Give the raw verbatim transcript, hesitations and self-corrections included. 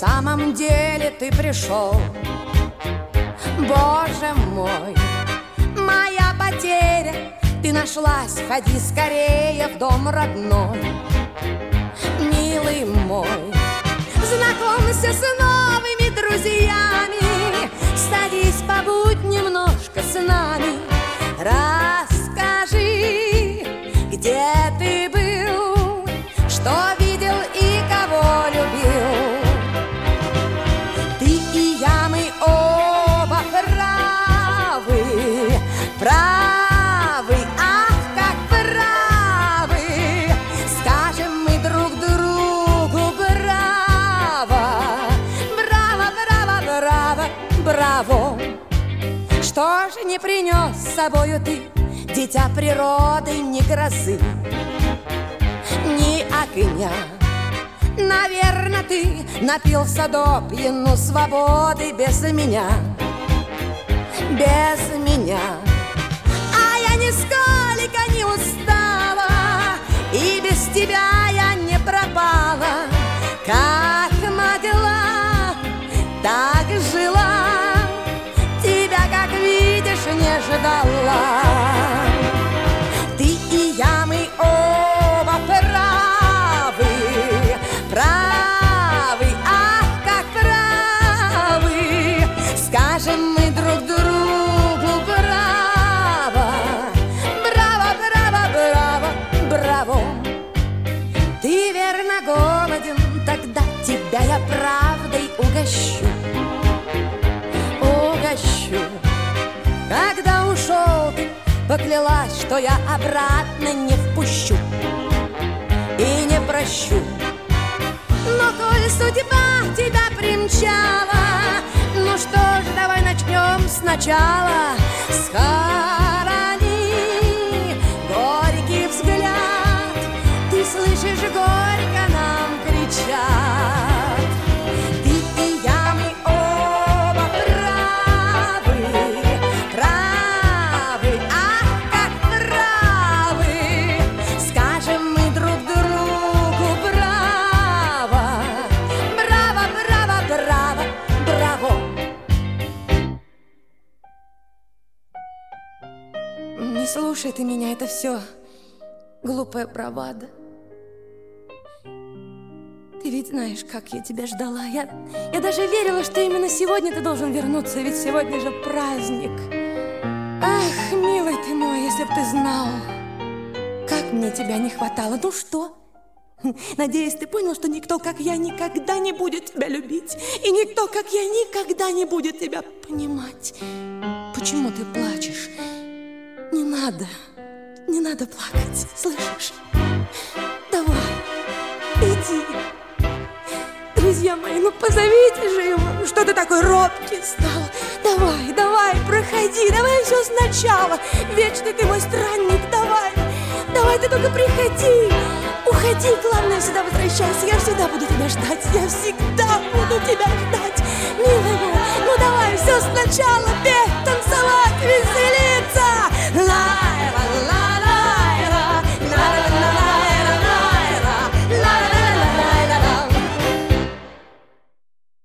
самом деле ты пришел. Боже мой, моя потеря, ты нашлась, ходи скорее в дом родной. Милый мой, знакомься с новыми друзьями, садись, побудь немножко с нами. Расскажи, где ты был, что видел и кого любил. Ты и я, мы оба правы, правы, ах, как правы. Скажем мы друг другу браво, браво, браво, браво, браво. Что же не принес с собою ты, дитя природы, ни грозы, ни огня? Наверно, ты напился до пьяну свободы без меня, без меня. А я нисколько не устала, и без тебя я не пропала. Как могла, так жила, тебя, как видишь, не ждала. Ты и я, мы оба правы, правы, ах, как правы. Скажем мы друг другу браво, браво, браво, браво, браво. Ты верно голоден, тогда тебя я правдой угощу, угощу. Когда ушел ты, поклялась, что я обратно не впущу и не прощу. Но коль судьба тебя примчала, ну что ж, давай начнем сначала. Схорони горький взгляд, ты слышишь, горько нам кричат. Ты и я, мы оба правы, правы, ах, как правы. Скажем мы друг другу браво, браво, браво, браво, браво. Не слушай ты меня, это все глупая бравада. Ты ведь знаешь, как я тебя ждала. Я, я даже верила, что именно сегодня ты должен вернуться, ведь сегодня же праздник. Ах, милый ты мой, если б ты знал, как мне тебя не хватало. Ну что? Надеюсь, ты понял, что никто, как я, никогда не будет тебя любить. И никто, как я, никогда не будет тебя понимать. Почему ты плачешь? Не надо, не надо плакать, слышишь? Давай, иди. Друзья мои, ну позовите же его. Ну что ты такой робкий стал? Давай, давай, проходи, давай все сначала. Вечный ты мой странник, давай. Давай ты только приходи. Уходи, главное, всегда возвращайся. Я всегда буду тебя ждать. Я всегда буду тебя